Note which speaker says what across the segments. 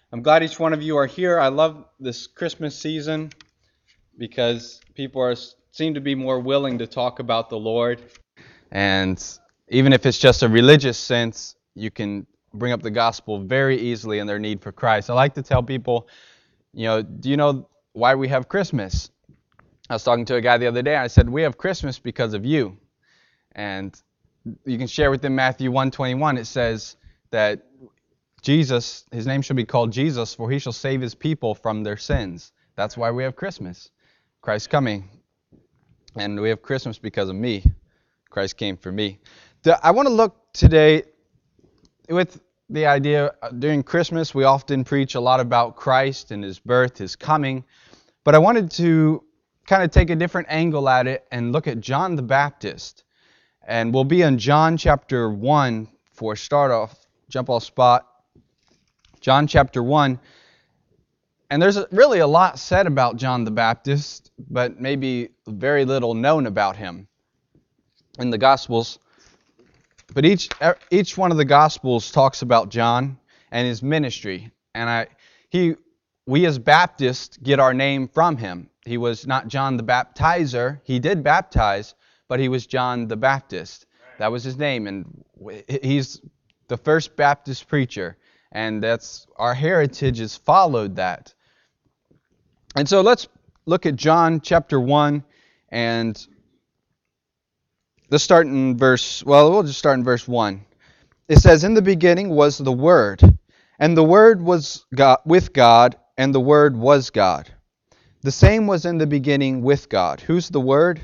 Speaker 1: I'm glad each one of you are here. I love this Christmas season because seem to be more willing to talk about the Lord. And even if it's just a religious sense, you can bring up the gospel very easily in their need for Christ. I like to tell people, do you know why we have Christmas? I was talking to a guy the other day, and I said, we have Christmas because of you. And you can share with them Matthew 1:21. It says that Jesus, his name shall be called Jesus, for he shall save his people from their sins. That's why we have Christmas. Christ's coming. And we have Christmas because of me. Christ came for me. I want to look today with the idea, during Christmas we often preach a lot about Christ and his birth, his coming. But I wanted to kind of take a different angle at it and look at John the Baptist. And we'll be in John chapter 1 for start off, jump off spot. John chapter 1. And there's really a lot said about John the Baptist, but maybe very little known about him in the Gospels. But each one of the Gospels talks about John and his ministry. And we as Baptists get our name from him. He was not John the Baptizer. He did baptize, but he was John the Baptist. That was his name. And he's the first Baptist preacher. And that's our heritage has followed that. And so let's look at John chapter 1, and let's start in we'll just start in verse 1. It says, "In the beginning was the Word, and the Word was God, with God, and the Word was God. The same was in the beginning with God." Who's the Word?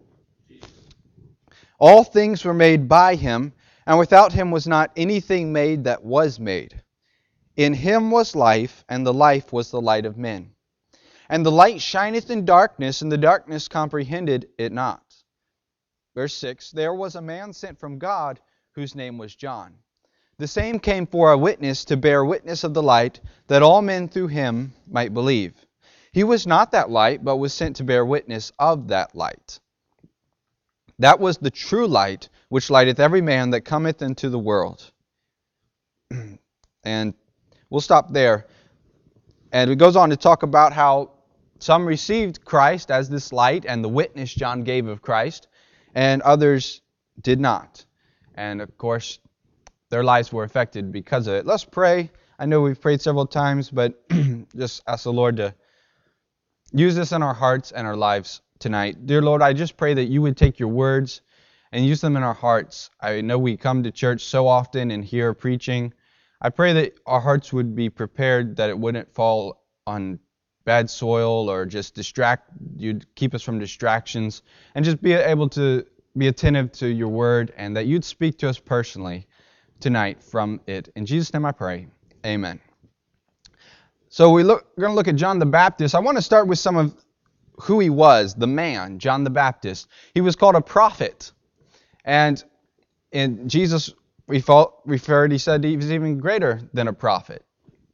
Speaker 1: "All things were made by him, and without him was not anything made that was made. In him was life, and the life was the light of men. And the light shineth in darkness, and the darkness comprehended it not." Verse 6, "There was a man sent from God, whose name was John. The same came for a witness, to bear witness of the light, that all men through him might believe. He was not that light, but was sent to bear witness of that light. That was the true light, which lighteth every man that cometh into the world." And we'll stop there. And it goes on to talk about how some received Christ as this light and the witness John gave of Christ, and others did not. And of course, their lives were affected because of it. Let's pray. I know we've prayed several times, but just ask the Lord to use this in our hearts and our lives tonight. Dear Lord, I just pray that you would take your words and use them in our hearts. I know we come to church so often and hear preaching. I pray that our hearts would be prepared, that it wouldn't fall on bad soil or just you'd keep us from distractions, and just be able to be attentive to your word, and that you'd speak to us personally tonight from it. In Jesus' name I pray. Amen. So we're going to look at John the Baptist. I want to start with some of who he was, the man, John the Baptist. He was called a prophet. And Jesus he said he was even greater than a prophet.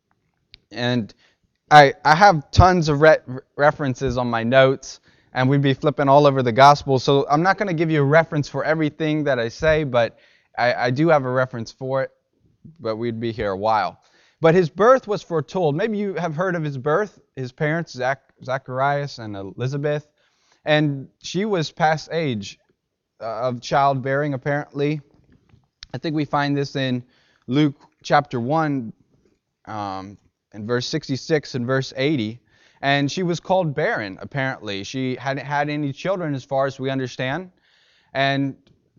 Speaker 1: And I have tons of references on my notes, and we'd be flipping all over the gospel. So I'm not going to give you a reference for everything that I say, but I do have a reference for it, but we'd be here a while. But his birth was foretold. Maybe you have heard of his birth. His parents, Zacharias and Elizabeth, and she was past age of childbearing, apparently. I think we find this in Luke chapter 1, in verse 66 and verse 80. And she was called barren, apparently. She hadn't had any children, as far as we understand. And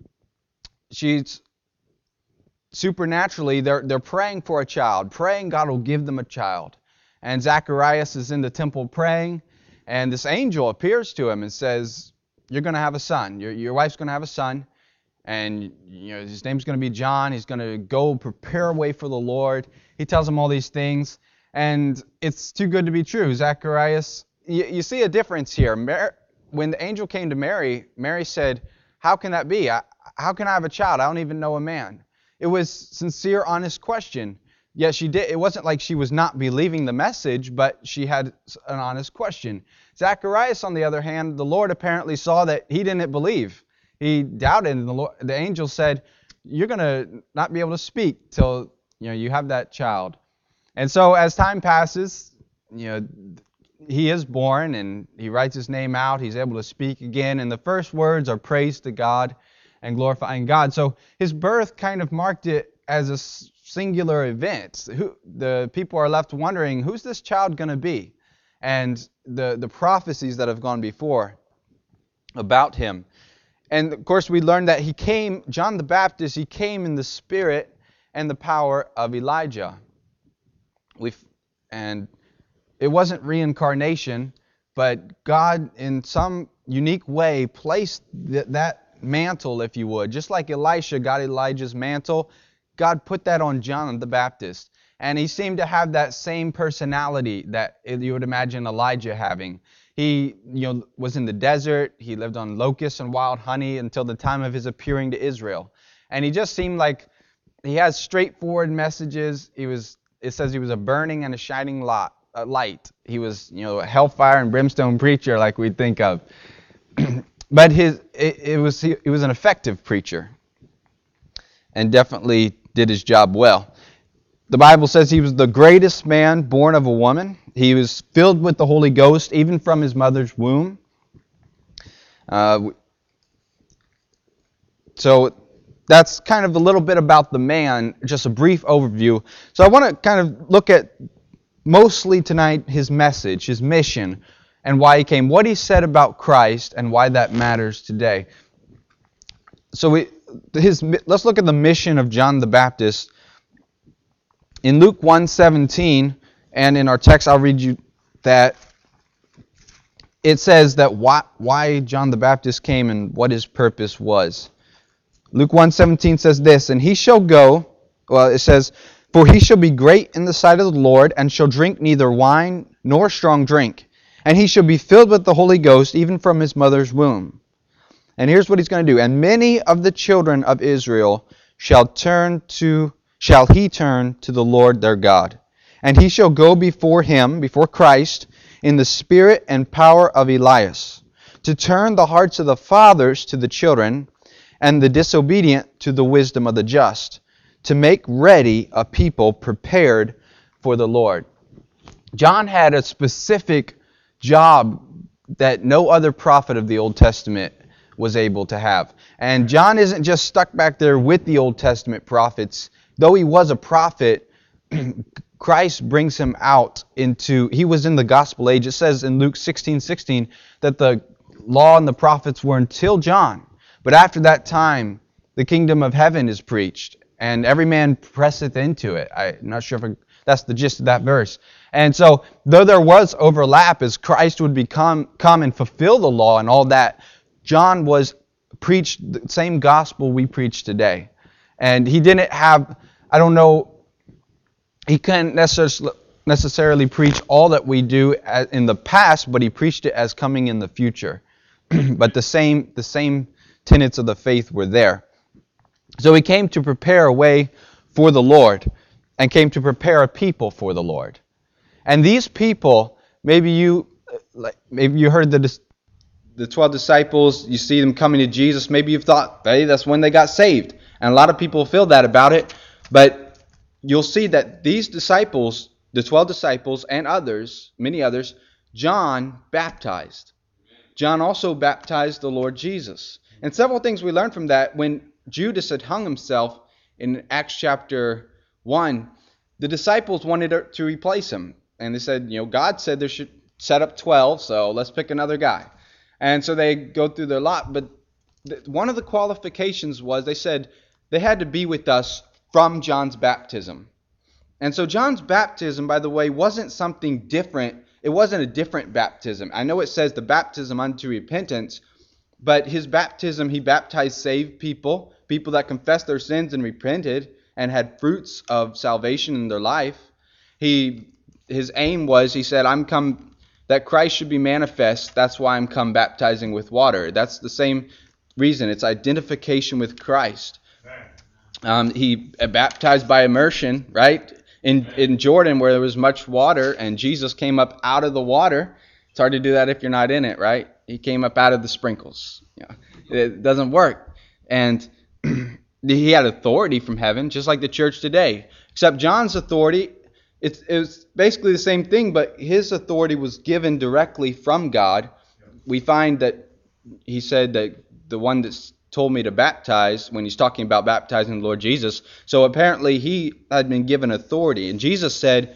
Speaker 1: she's supernaturally, they're praying for a child, praying God will give them a child. And Zacharias is in the temple praying, and this angel appears to him and says, "You're going to have a son. Your wife's going to have a son. And his name's going to be John. He's going to go prepare a way for the Lord." He tells him all these things, and it's too good to be true. Zacharias, you see a difference here. When the angel came to Mary, Mary said, "How can that be? How can I have a child? I don't even know a man." It was sincere, honest question. Yes, she did. It wasn't like she was not believing the message, but she had an honest question. Zacharias, on the other hand, the Lord apparently saw that he didn't believe. He doubted, and the angel said, "You're going to not be able to speak till you have that child." And so as time passes, you know, he is born and he writes his name out. He's able to speak again. And the first words are praise to God and glorifying God. So his birth kind of marked it as a singular event. The people are left wondering, who's this child going to be? And the prophecies that have gone before about him. And of course we learned that he came, John the Baptist, he came in the spirit and the power of Elijah. And it wasn't reincarnation, but God in some unique way placed that mantle, if you would. Just like Elisha got Elijah's mantle, God put that on John the Baptist. And he seemed to have that same personality that you would imagine Elijah having. He was in the desert. He lived on locusts and wild honey until the time of his appearing to Israel. And he just seemed like he has straightforward messages. It says he was a burning and a shining light. He was, a hellfire and brimstone preacher like we'd think of. But he was an effective preacher and definitely did his job well. The Bible says he was the greatest man born of a woman. He was filled with the Holy Ghost even from his mother's womb. So that's kind of a little bit about the man, just a brief overview. So I want to kind of look at mostly tonight his message, his mission, and why he came, what he said about Christ, and why that matters today. So let's look at the mission of John the Baptist. In Luke 1:17, and in our text I'll read you that it says that why John the Baptist came and what his purpose was. Luke 1:17 says this, and he shall go, it says, for he shall be great in the sight of the Lord, and shall drink neither wine nor strong drink. And he shall be filled with the Holy Ghost, even from his mother's womb. And here's what he's going to do. And many of the children of Israel shall he turn to the Lord their God. And he shall go before him, before Christ, in the spirit and power of Elias, to turn the hearts of the fathers to the children, and the disobedient to the wisdom of the just, to make ready a people prepared for the Lord. John had a specific job that no other prophet of the Old Testament was able to have. And John isn't just stuck back there with the Old Testament prophets. Though he was a prophet, Christ brings him out he was in the gospel age. It says in Luke 16:16 that the law and the prophets were until John. But after that time, the kingdom of heaven is preached, and every man presseth into it. I'm not sure if that's the gist of that verse. And so, though there was overlap as Christ would come and fulfill the law and all that, John was preached the same gospel we preach today. And he didn't have, he couldn't necessarily preach all that we do in the past, but he preached it as coming in the future. But the same tenets of the faith were there. So he came to prepare a way for the Lord and came to prepare a people for the Lord. And these people, maybe you heard the 12 disciples, you see them coming to Jesus, maybe you've thought, hey, that's when they got saved. And a lot of people feel that about it, but you'll see that these disciples, the 12 disciples and others, many others, John baptized. John also baptized the Lord Jesus. And several things we learn from that. When Judas had hung himself in Acts chapter 1, the disciples wanted to replace him. And they said, God said there should set up 12, so let's pick another guy. And so they go through their lot. But one of the qualifications was they said they had to be with us from John's baptism. And so John's baptism, by the way, wasn't something different. It wasn't a different baptism. I know it says the baptism unto repentance, but his baptism, he baptized saved people that confessed their sins and repented and had fruits of salvation in their life. His aim was, he said, I'm come that Christ should be manifest. That's why I'm come baptizing with water. That's the same reason. It's identification with Christ. He baptized by immersion, right? In Jordan where there was much water and Jesus came up out of the water. It's hard to do that if you're not in it, right? He came up out of the sprinkles. It doesn't work. And he had authority from heaven, just like the church today. Except John's authority, it was basically the same thing, but his authority was given directly from God. We find that he said that the one that told me to baptize, when he's talking about baptizing the Lord Jesus, so apparently he had been given authority. And Jesus said,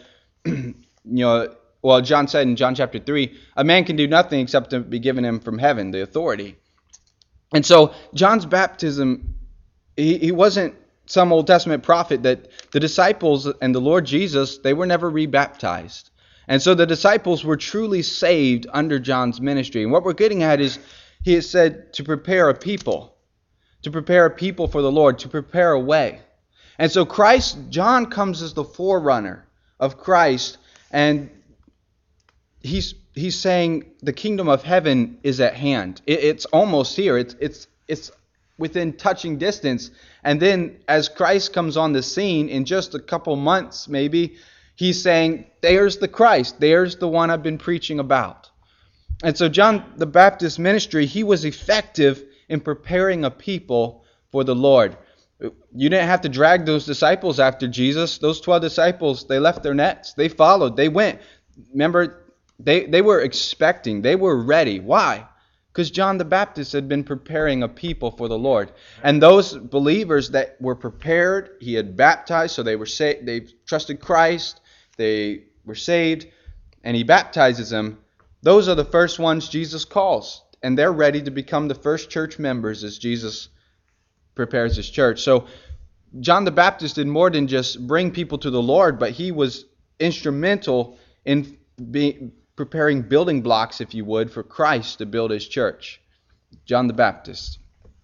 Speaker 1: John said in John chapter 3, a man can do nothing except to be given him from heaven, the authority. And so John's baptism, he wasn't some Old Testament prophet. That the disciples and the Lord Jesus, they were never rebaptized. And so the disciples were truly saved under John's ministry. And what we're getting at is, he has said to prepare a people for the Lord, to prepare a way. And so John comes as the forerunner of Christ, and he's saying the kingdom of heaven is at hand. It's almost here. It's within touching distance. And then as Christ comes on the scene in just a couple months, maybe, he's saying, there's the Christ. There's the one I've been preaching about. And so John the Baptist's ministry, he was effective in preparing a people for the Lord. You didn't have to drag those disciples after Jesus. Those 12 disciples, they left their nets. They followed. They went. Remember, they were expecting. They were ready. Why? Because John the Baptist had been preparing a people for the Lord. And those believers that were prepared, he had baptized, so they were saved. They trusted Christ. They were saved, and he baptizes them. Those are the first ones Jesus calls, and they're ready to become the first church members as Jesus prepares his church. So John the Baptist did more than just bring people to the Lord, but he was instrumental in preparing building blocks, if you would, for Christ to build his church. John the Baptist.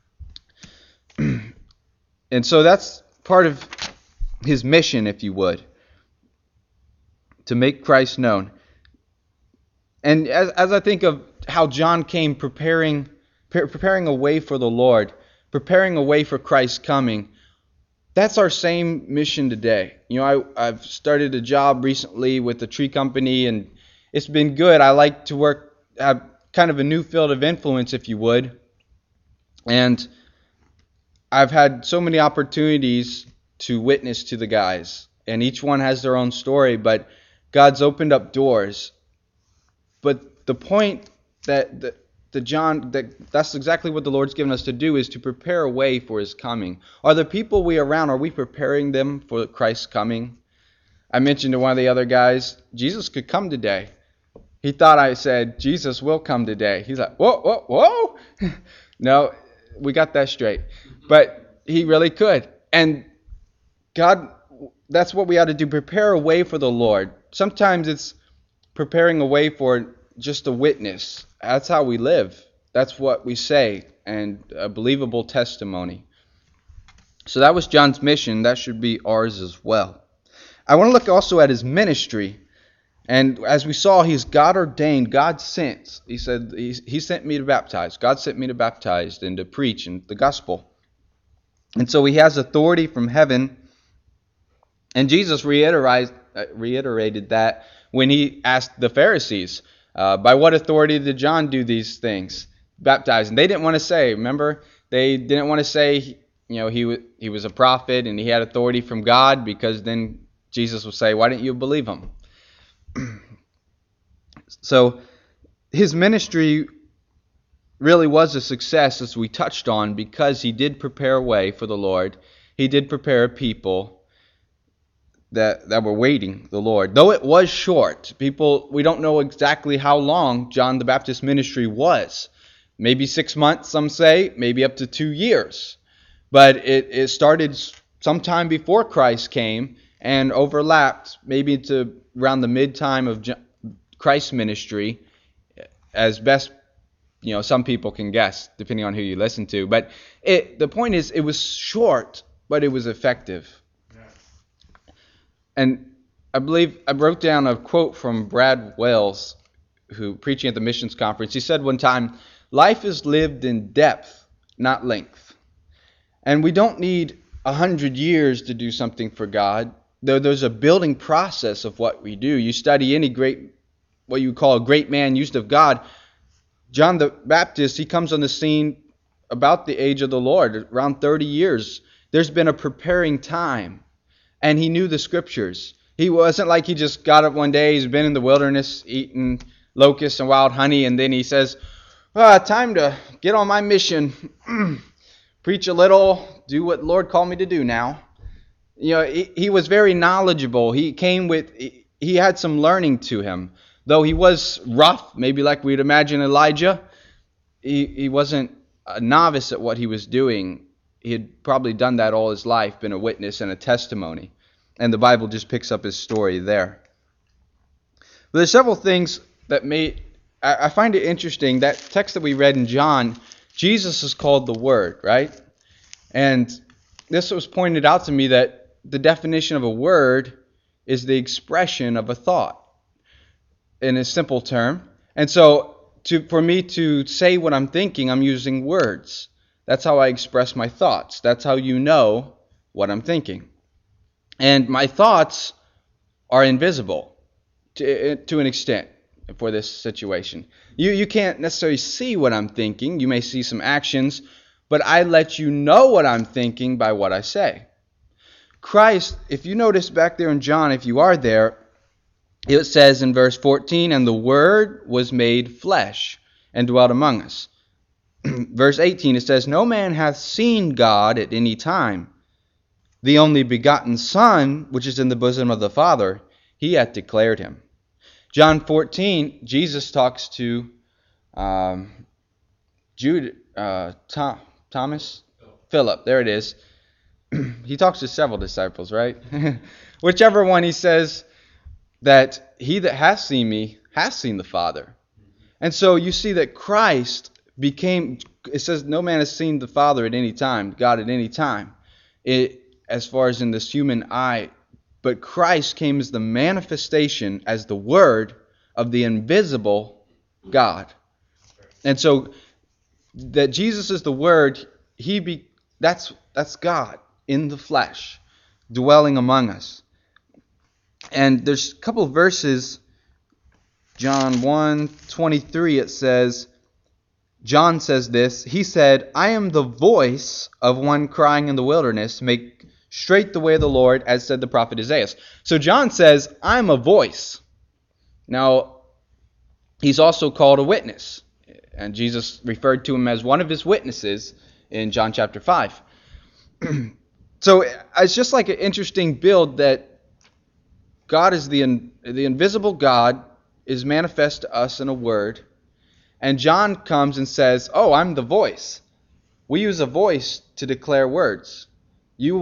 Speaker 1: And so that's part of his mission, if you would, to make Christ known. And as I think of how John came preparing a way for the Lord, preparing a way for Christ's coming, that's our same mission today. I've started a job recently with a tree company, and it's been good. I like to have kind of a new field of influence, if you would. And I've had so many opportunities to witness to the guys, and each one has their own story, but God's opened up doors. But the point that's exactly what the Lord's given us to do, is to prepare a way for his coming. Are the people we are around, are we preparing them for Christ's coming? I mentioned to one of the other guys, Jesus could come today. He thought I said, Jesus will come today. He's like, whoa. No, we got that straight. But he really could. And God, that's what we ought to do, prepare a way for the Lord. Sometimes it's preparing a way for just a witness. That's how we live. That's what we say, and a believable testimony. So that was John's mission. That should be ours as well. I want to look also at his ministry. And as we saw, he's God ordained, God sent. He said, he sent me to baptize. God sent me to baptize and to preach and the gospel. And so he has authority from heaven. And Jesus reiterated that when he asked the Pharisees, by what authority did John do these things? Baptize. And they didn't want to say, remember, they didn't want to say, he was a prophet and he had authority from God, because then Jesus would say, why didn't you believe him? So his ministry really was a success, as we touched on, because he did prepare a way for the Lord. He did prepare a people that were waiting the Lord. Though it was short, we don't know exactly how long John the Baptist ministry was. Maybe 6 months, some say, maybe up to 2 years. But it started sometime before Christ came and overlapped maybe to around the mid-time of Christ's ministry, as best some people can guess, depending on who you listen to. But the point is, it was short, but it was effective. And I believe I wrote down a quote from Brad Wells, who preaching at the missions conference. He said one time, life is lived in depth, not length. And we don't need 100 years to do something for God. There's a building process of what we do. You study any what you call a great man used of God. John the Baptist, he comes on the scene about the age of the Lord, around 30 years. There's been a preparing time. And he knew the scriptures. He wasn't like he just got up one day, he's been in the wilderness eating locusts and wild honey, and then he says, time to get on my mission. Preach a little, do what the Lord called me to do now. He was very knowledgeable. He had some learning to him. Though he was rough, maybe like we'd imagine Elijah, he wasn't a novice at what he was doing. He had probably done that all his life, been a witness and a testimony. And the Bible just picks up his story there. But there's several things that I find it interesting. That text that we read in John, Jesus is called the Word, right? And this was pointed out to me that the definition of a word is the expression of a thought in a simple term. And so for me to say what I'm thinking, I'm using words. That's how I express my thoughts. That's how you know what I'm thinking. And my thoughts are invisible to an extent for this situation. You can't necessarily see what I'm thinking. You may see some actions, but I let you know what I'm thinking by what I say. Christ, if you notice back there in John, if you are there, it says in verse 14, and the Word was made flesh and dwelt among us. Verse 18, it says, no man hath seen God at any time. The only begotten Son, which is in the bosom of the Father, he hath declared him. John 14, Jesus talks to Philip, there it is. He talks to several disciples, right? Whichever one, he says that he that has seen me has seen the Father. And so you see that Christ it says no man has seen the Father at any time, God at any time, as far as in this human eye. But Christ came as the manifestation, as the Word of the invisible God. And so that Jesus is the Word, that's God in the flesh, dwelling among us. And there's a couple of verses, John 1:23, it says, John says this, he said, I am the voice of one crying in the wilderness, make straight the way of the Lord, as said the prophet Isaiah. So John says, I'm a voice. Now, he's also called a witness. And Jesus referred to him as one of his witnesses in John chapter 5. So it's just like an interesting build that God is the invisible God is manifest to us in a word. And John comes and says, oh, I'm the voice. We use a voice to declare words. You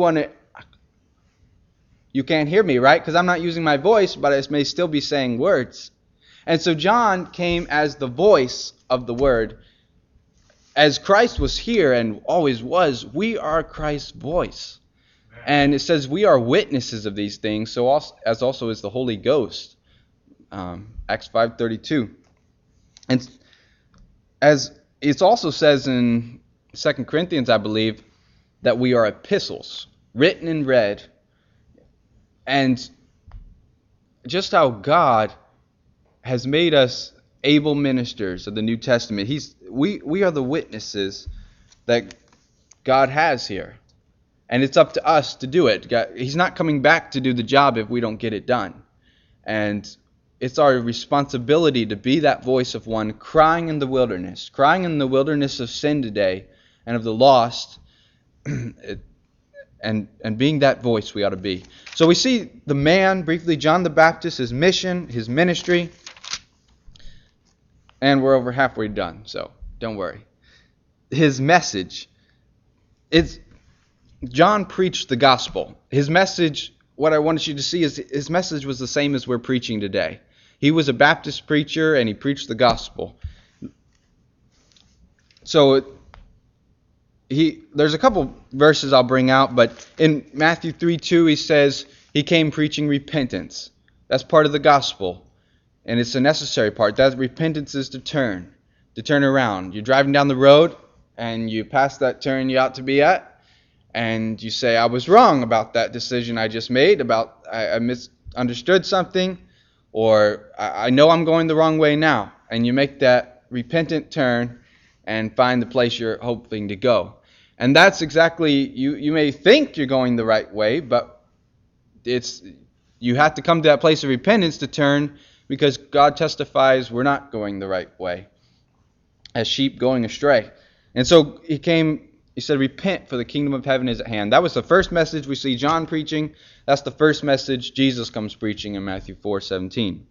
Speaker 1: can't hear me, right? Because I'm not using my voice, but I may still be saying words. And so John came as the voice of the Word. As Christ was here and always was, we are Christ's voice. And it says we are witnesses of these things, so also is the Holy Ghost. Acts 5:32. And as it also says in 2 Corinthians, I believe, that we are epistles, written and read. And just how God has made us able ministers of the New Testament. We are the witnesses that God has here. And it's up to us to do it. He's not coming back to do the job if we don't get it done. And it's our responsibility to be that voice of one crying in the wilderness of sin today and of the lost. And being that voice we ought to be. So we see the man, briefly, John the Baptist, his mission, his ministry. And we're over halfway done, so don't worry. His message. John preached the gospel. His message, what I wanted you to see is his message was the same as we're preaching today. He was a Baptist preacher and he preached the gospel. So there's a couple verses I'll bring out, but in Matthew 3:2 he says he came preaching repentance. That's part of the gospel, and it's a necessary part. That repentance is to turn around. You're driving down the road and you pass that turn you ought to be at, and you say, I was wrong about that decision I just made, I misunderstood something, or I know I'm going the wrong way now, and you make that repentant turn and find the place you're hoping to go. And that's exactly, you may think you're going the right way, but you have to come to that place of repentance to turn, because God testifies we're not going the right way, as sheep going astray. And so he said, repent, for the kingdom of heaven is at hand. That was the first message we see John preaching. That's the first message Jesus comes preaching in Matthew 4:17.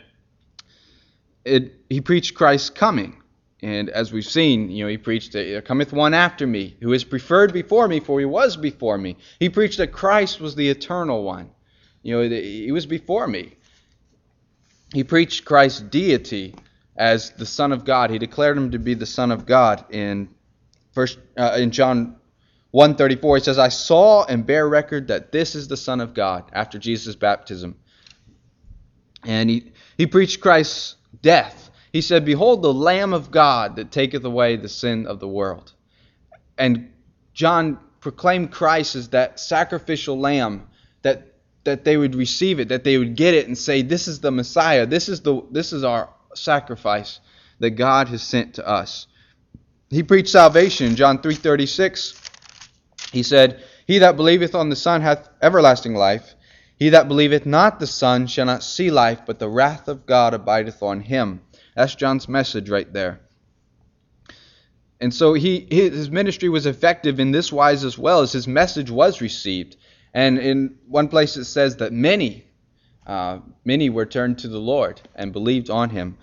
Speaker 1: He preached Christ's coming. And as we've seen, he preached that there cometh one after me, who is preferred before me, for he was before me. He preached that Christ was the eternal one. He was before me. He preached Christ's deity as the Son of God. He declared him to be the Son of God in John 1:34. He says, I saw and bear record that this is the Son of God, after Jesus' baptism. And he preached Christ's death. He said, behold the Lamb of God that taketh away the sin of the world. And John proclaimed Christ as that sacrificial lamb, that they would receive it, that they would get it and say, this is the Messiah, this is our sacrifice that God has sent to us. He preached salvation in John 3:36. He said, he that believeth on the Son hath everlasting life. He that believeth not the Son shall not see life, but the wrath of God abideth on him. That's John's message right there. And so his ministry was effective in this wise as well, as his message was received. And in one place it says that many were turned to the Lord and believed on him.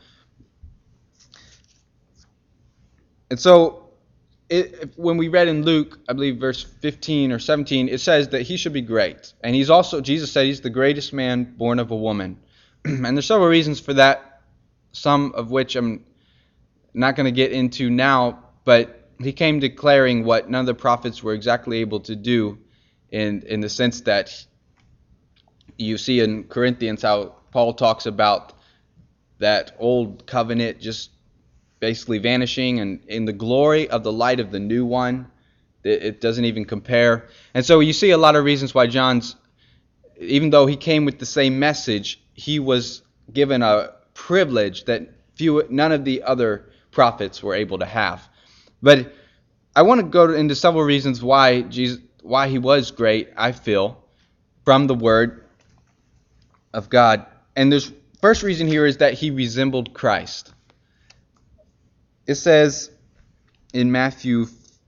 Speaker 1: And so when we read in Luke, I believe verse 15 or 17, it says that he should be great. And Jesus said he's the greatest man born of a woman. And there's several reasons for that, some of which I'm not going to get into now, but he came declaring what none of the prophets were exactly able to do, in the sense that you see in Corinthians how Paul talks about that old covenant just basically vanishing, and in the glory of the light of the new one, it doesn't even compare. And so you see a lot of reasons why even though he came with the same message, he was given a privilege that none of the other prophets were able to have. But I want to go into several reasons why he was great, I feel, from the Word of God. And the first reason here is that he resembled Christ. It says in Matthew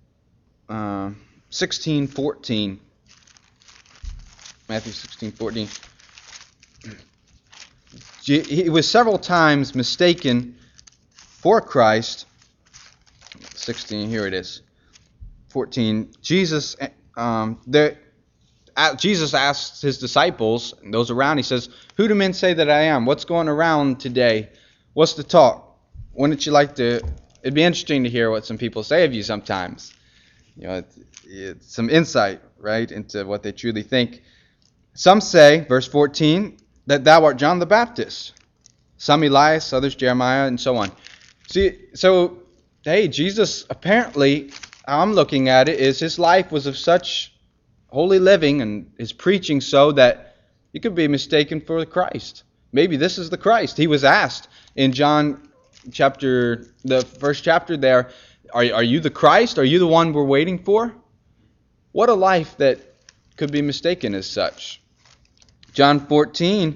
Speaker 1: 16:14, Matthew 16:14, he was several times mistaken for Christ. 16, here it is. 14. Jesus asked his disciples and those around, he says, who do men say that I am? What's going around today? What's the talk? Wouldn't you like to... It'd be interesting to hear what some people say of you sometimes. It's some insight, right, into what they truly think. Some say, verse 14, that thou art John the Baptist. Some Elias, others Jeremiah, and so on. So, Jesus apparently, how I'm looking at it, is his life was of such holy living and his preaching so that he could be mistaken for Christ. Maybe this is the Christ. He was asked in John the first chapter there, are you the Christ? Are you the one we're waiting for? What a life that could be mistaken as such. Matthew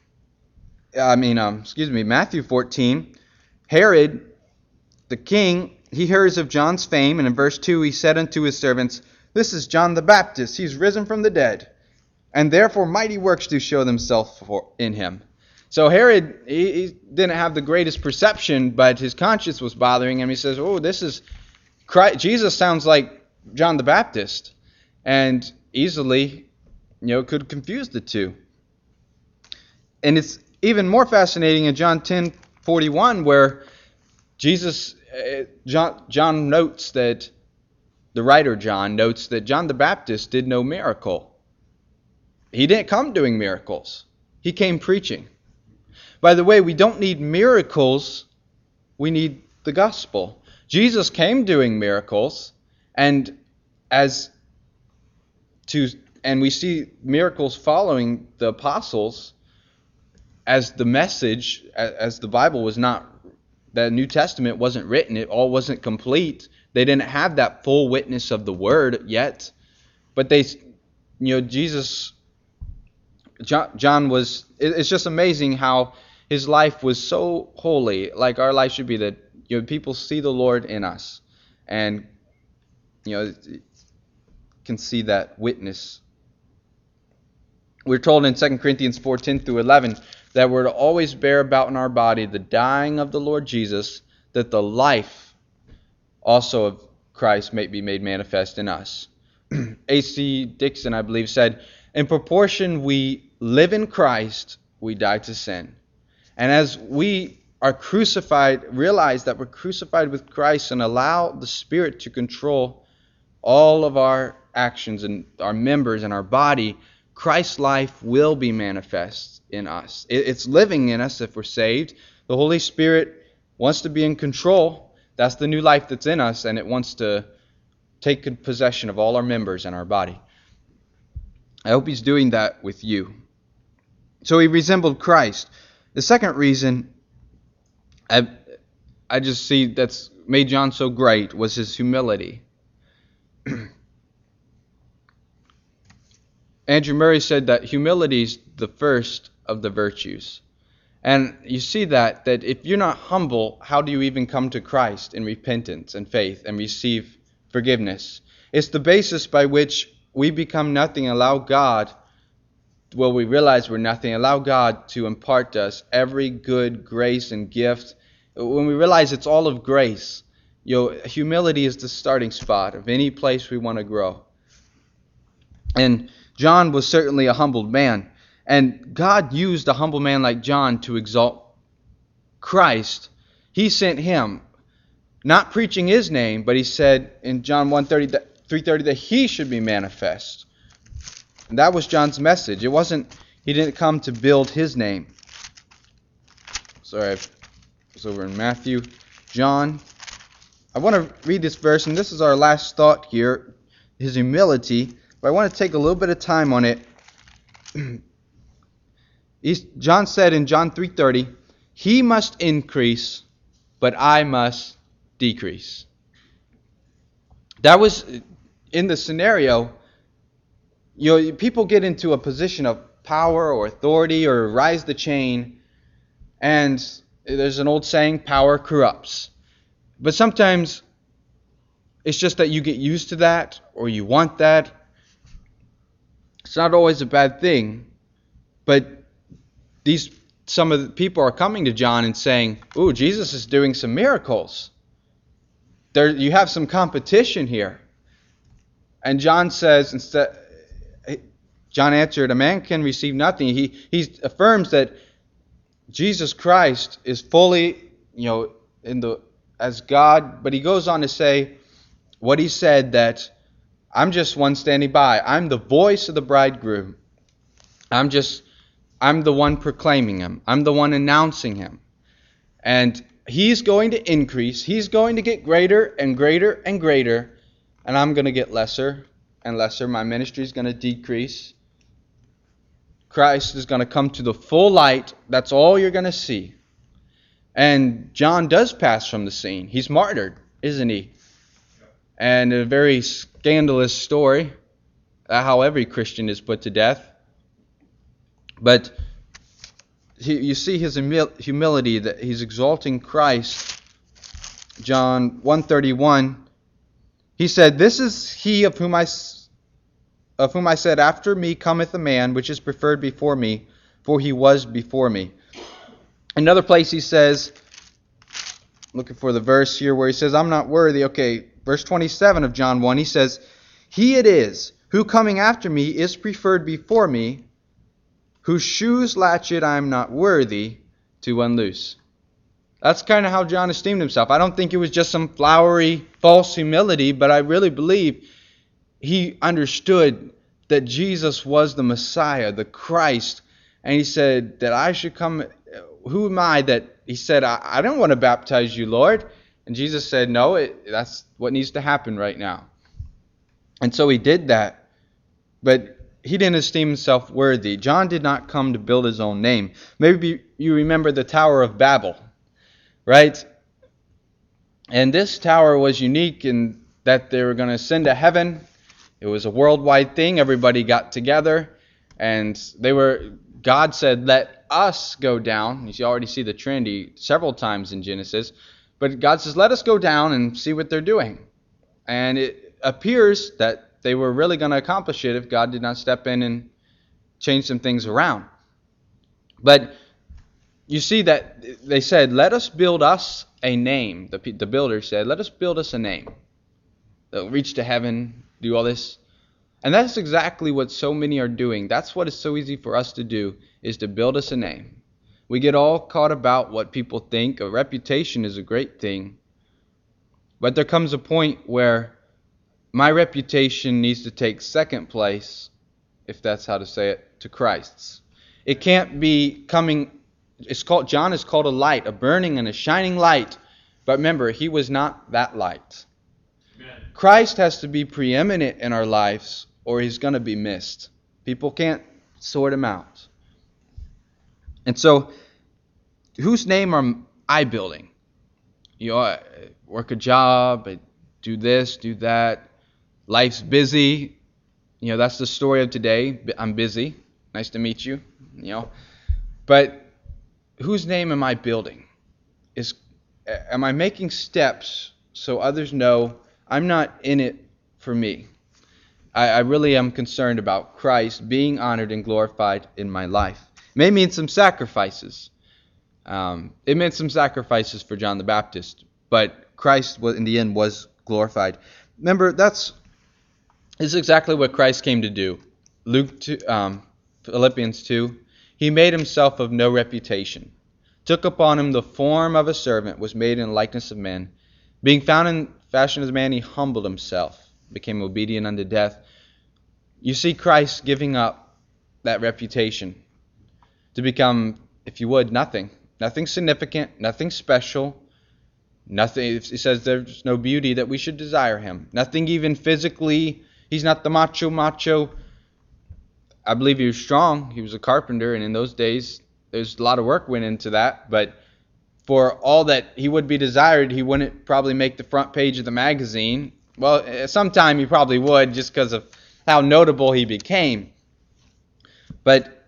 Speaker 1: 14, Herod, the king, he hears of John's fame, and in verse 2 he said unto his servants, this is John the Baptist, he's risen from the dead, and therefore mighty works do show themselves in him. So Herod, he didn't have the greatest perception, but his conscience was bothering him. He says, this is Christ. Jesus sounds like John the Baptist, and easily, could confuse the two. And it's even more fascinating in John 10:41, where John notes that, the writer John notes that John the Baptist did no miracle. He didn't come doing miracles. He came preaching. By the way, we don't need miracles. We need the gospel. Jesus came doing miracles, and we see miracles following the apostles as the message, as the Bible was not, the New Testament wasn't written, it all wasn't complete. They didn't have that full witness of the Word yet. But Jesus John was, it's just amazing how his life was so holy, like our life should be, that people see the Lord in us, and can see that witness. We're told in 2 Corinthians 4:10 through 11 that we're to always bear about in our body the dying of the Lord Jesus, that the life also of Christ may be made manifest in us. A.C. Dixon, I believe, said, "In proportion we live in Christ, we die to sin." And as we are crucified, realize that we're crucified with Christ and allow the Spirit to control all of our actions and our members and our body, Christ's life will be manifest in us. It's living in us if we're saved. The Holy Spirit wants to be in control. That's the new life that's in us, and it wants to take possession of all our members and our body. I hope He's doing that with you. So He resembled Christ. The second reason I just see that's made John so great was his humility. Andrew Murray said that humility is the first of the virtues. And you see that if you're not humble, how do you even come to Christ in repentance and faith and receive forgiveness? It's the basis by which we become nothing, allow God, well, we realize we're nothing, allow God to impart to us every good grace and gift. When we realize it's all of grace, humility is the starting spot of any place we want to grow. And John was certainly a humbled man. And God used a humble man like John to exalt Christ. He sent him, not preaching His name, but He said in John 3:30 that He should be manifest. And that was John's message. He didn't come to build His name. Sorry, I was over in Matthew. John. I want to read this verse, and this is our last thought here, His humility. But I want to take a little bit of time on it. John said in John 3:30, He must increase, but I must decrease. That was in the scenario. People get into a position of power or authority or rise the chain, and there's an old saying, power corrupts. But sometimes it's just that you get used to that or you want that. It's not always a bad thing, but some of the people are coming to John and saying, "Ooh, Jesus is doing some miracles. You have some competition here." And John says, John answered, "A man can receive nothing." He affirms that Jesus Christ is fully, as God, but he goes on to say what he said, that I'm just one standing by. I'm the voice of the bridegroom. I'm the one proclaiming Him. I'm the one announcing Him. And He's going to increase. He's going to get greater and greater and greater. And I'm going to get lesser and lesser. My ministry is going to decrease. Christ is going to come to the full light. That's all you're going to see. And John does pass from the scene. He's martyred, isn't he? And a very scandalous story, how every Christian is put to death. But you see his humility, that he's exalting Christ. John 1:31, he said, "This is he of whom I said, after me cometh a man, which is preferred before me, for he was before me." Another place he says, looking for the verse here where he says, "I'm not worthy." Okay, verse 27 of John 1, he says, "He it is who coming after me is preferred before me, whose shoes latchet I am not worthy to unloose." That's kind of how John esteemed himself. I don't think it was just some flowery, false humility, but I really believe he understood that Jesus was the Messiah, the Christ, and he said that I should come. Who am I that, he said, I don't want to baptize you, Lord. And Jesus said, no, that's what needs to happen right now. And so he did that. But he didn't esteem himself worthy. John did not come to build his own name. Maybe you remember the Tower of Babel, right? And this tower was unique in that they were going to ascend to heaven. It was a worldwide thing. Everybody got together. And God said, let us go down. You already see the Trinity several times in Genesis. But God says, let us go down and see what they're doing. And it appears that they were really going to accomplish it if God did not step in and change some things around. But you see that they said, let us build us a name. The builder said, let us build us a name. They'll reach to heaven, do all this. And that's exactly what so many are doing. That's what is so easy for us to do, is to build us a name. We get all caught about what people think. A reputation is a great thing. But there comes a point where my reputation needs to take second place, if that's how to say it, to Christ's. It can't be coming, John is called a light, a burning and a shining light. But remember, he was not that light. Amen. Christ has to be preeminent in our lives, or he's going to be missed. People can't sort him out. And so, whose name am I building? I work a job, I do this, do that. Life's busy. That's the story of today. I'm busy. Nice to meet you. But whose name am I building? Am I making steps so others know I'm not in it for me? I really am concerned about Christ being honored and glorified in my life. It may mean some sacrifices. It meant some sacrifices for John the Baptist, but Christ, in the end, was glorified. Remember, this is exactly what Christ came to do. Philippians 2, he made himself of no reputation, took upon him the form of a servant, was made in the likeness of men. Being found in fashion as a man, he humbled himself, became obedient unto death. You see Christ giving up that reputation to become, if you would, nothing. Nothing significant, nothing special. Nothing. He says there's no beauty that we should desire him. Nothing even physically. He's not the macho. I believe he was strong. He was a carpenter, and in those days, there's a lot of work went into that. But for all that he would be desired, he wouldn't probably make the front page of the magazine. Well, sometime he probably would, just because of how notable he became. But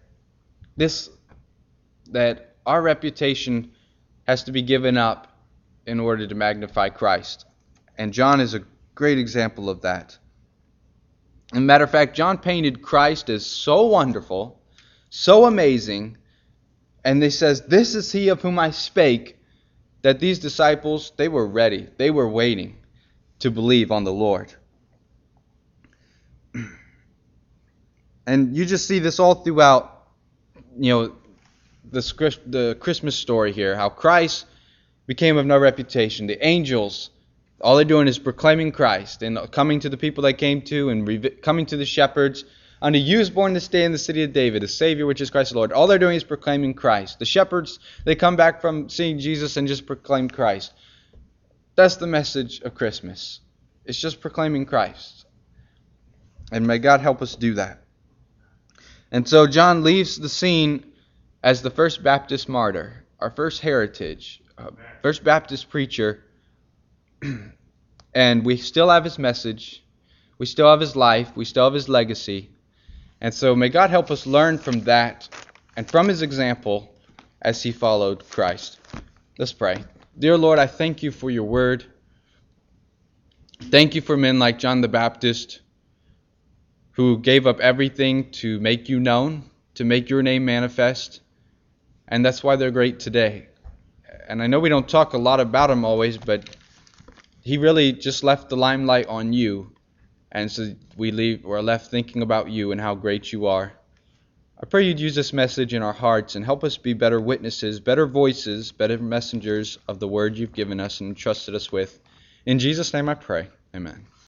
Speaker 1: that our reputation has to be given up in order to magnify Christ. And John is a great example of that. As a matter of fact, John painted Christ as so wonderful, so amazing, and he says, this is he of whom I spake, that these disciples, they were ready, they were waiting to believe on the Lord. And you just see this all throughout, the Christmas story here, how Christ became of no reputation. The angels, all they're doing is proclaiming Christ and coming to the people they came to and coming to the shepherds. Unto you is born this day in the city of David, a Savior, which is Christ the Lord. All they're doing is proclaiming Christ. The shepherds, they come back from seeing Jesus and just proclaim Christ. That's the message of Christmas. It's just proclaiming Christ. And may God help us do that. And so John leaves the scene as the first Baptist martyr, our first heritage, first Baptist preacher. And we still have his message. We still have his life. We still have his legacy. And so may God help us learn from that and from his example as he followed Christ. Let's pray. Dear Lord, I thank you for your word. Thank you for men like John the Baptist, who gave up everything to make you known, to make your name manifest. And that's why they're great today. And I know we don't talk a lot about him always, but he really just left the limelight on you. And so we're left thinking about you and how great you are. I pray you'd use this message in our hearts and help us be better witnesses, better voices, better messengers of the word you've given us and entrusted us with. In Jesus' name I pray. Amen.